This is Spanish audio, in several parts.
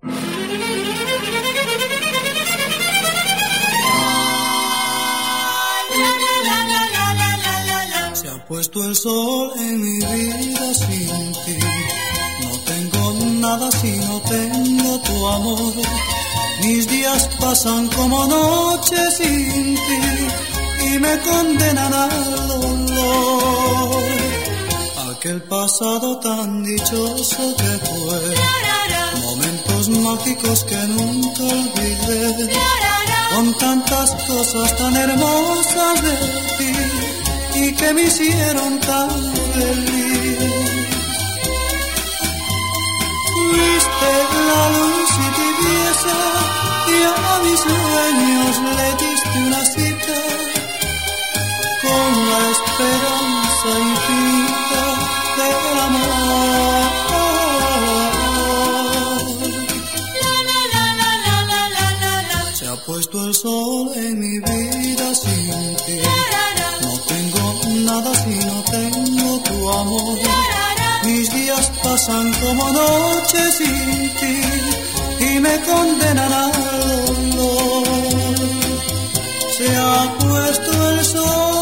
Se ha puesto el sol en mi vida sin ti. No tengo nada si no tengo tu amor. Mis días pasan como noches sin ti y me condenan al dolor. Aquel pasado tan dichoso que fue, momentos mágicos que nunca olvidé, con tantas cosas tan hermosas de ti y que me hicieron tan feliz. Fuiste la luz y tibieza y a mis sueños le diste una cita, con la esperanza infinita del amor. Se ha puesto el sol en mi vida sin ti. No tengo nada si no tengo tu amor. Mis días pasan como noches sin ti y me condenan al dolor. Se ha puesto el sol.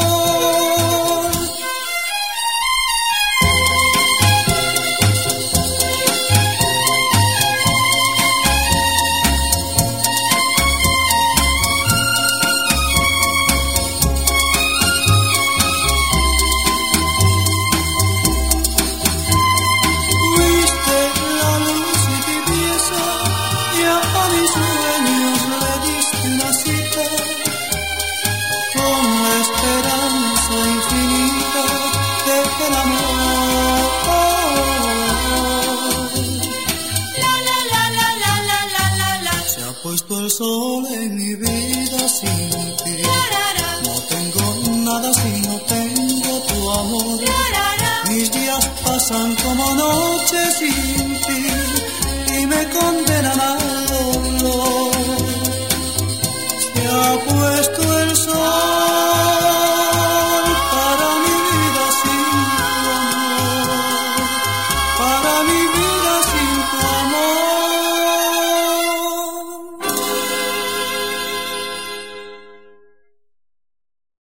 Puesto el sol en mi vida sin ti. No tengo nada si no tengo tu amor. Mis días pasan como noches sin ti y me condenan al dolor.